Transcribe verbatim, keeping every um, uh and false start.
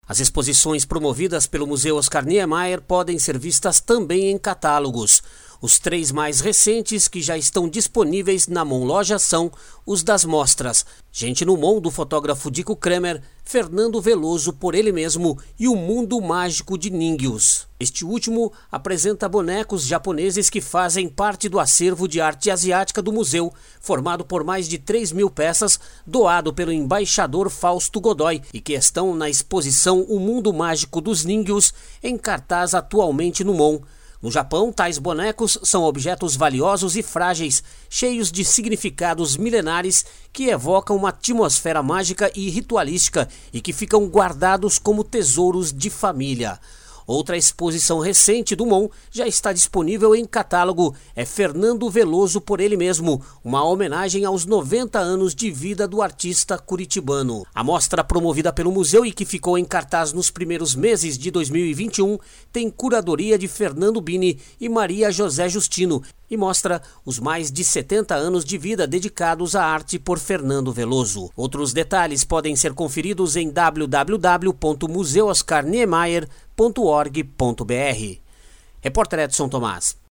As exposições promovidas pelo Museu Oscar Niemeyer podem ser vistas também em catálogos. Os três mais recentes que já estão disponíveis na Mon Loja são os das mostras Gente no Mon, do fotógrafo Dico Kremer, Fernando Veloso, por ele mesmo, e O Mundo Mágico de Ningyus. Este último apresenta bonecos japoneses que fazem parte do acervo de arte asiática do museu, formado por mais de três mil peças, doado pelo embaixador Fausto Godoy, e que estão na exposição O Mundo Mágico dos Ningyus, em cartaz atualmente no Mon. No Japão, tais bonecos são objetos valiosos e frágeis, cheios de significados milenares que evocam uma atmosfera mágica e ritualística e que ficam guardados como tesouros de família. Outra exposição recente do Mon já está disponível em catálogo, é Fernando Veloso, por ele mesmo, uma homenagem aos noventa anos de vida do artista curitibano. A mostra, promovida pelo museu e que ficou em cartaz nos primeiros meses de dois mil e vinte e um, tem curadoria de Fernando Bini e Maria José Justino e mostra os mais de setenta anos de vida dedicados à arte por Fernando Veloso. Outros detalhes podem ser conferidos em w w w ponto museu oscar niemeyer ponto org ponto b r. Repórter Edson Tomás.